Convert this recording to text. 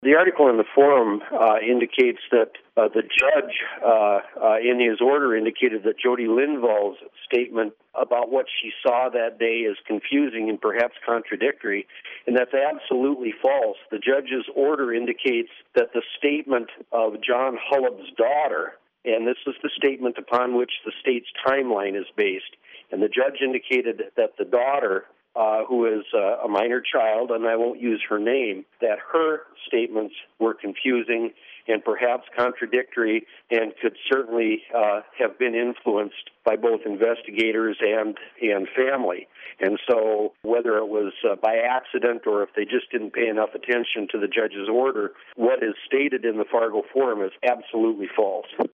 The article in the forum indicates that the judge, in his order, indicated that Jody Linvall's statement about what she saw that day is confusing and perhaps contradictory, and that's absolutely false. The judge's order indicates that the statement of John Hullab's daughter, and this is the statement upon which the state's timeline is based, and the judge indicated that the daughter, who is a minor child, and I won't use her name, that her statements were confusing and perhaps contradictory and could certainly have been influenced by both investigators and family. And so whether it was by accident or if they just didn't pay enough attention to the judge's order, what is stated in the Fargo Forum is absolutely false.